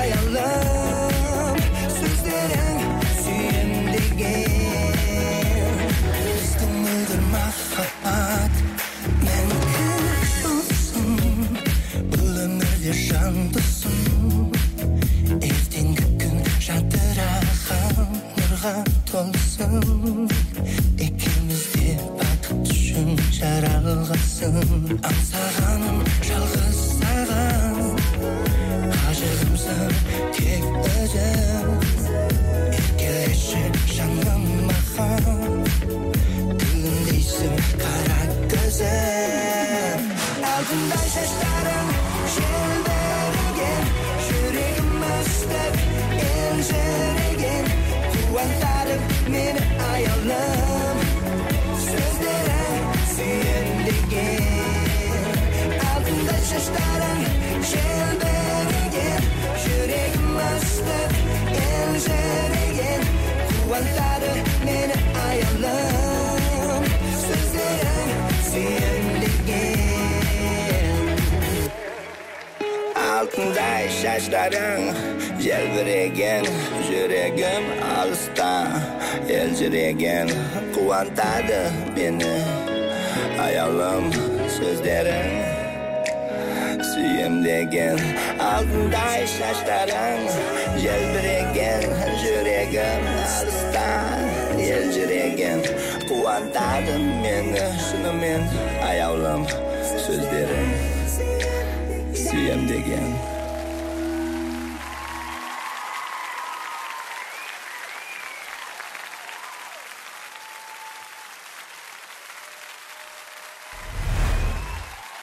ayolum Sözlerin suyum degen Bizden mıdır mahfaat Mümkün olsun Bulunur yaşantısın Ertengi gün жадыраған нұрға толсын Екеумізде бақыт үшін жаралғасын Аңсағаным жалғыз саған Ғашығымсың тек өзің Еркелеші жаным маған Күлімдейсің қара көзің Алтындай шаштарың желбіреген Жүрегім ыстық елжіреген Қуантады мені ayolum Sözlerin suyum degen Altında şaşlarım желбіреген Жүрегім ыстық елжіреген Қуантады мені ayolum Sözlerin suyum degen Altınday şaşlarың желбіреген Жүрегім алыста елжіреген Қуантады мені ayolum Сөздерің сүйем деген Алтындай шаштарың желбіреген Жүрегім алыста елжіреген Қуантады мені шынымен ayolum Сөздерің сүйем деген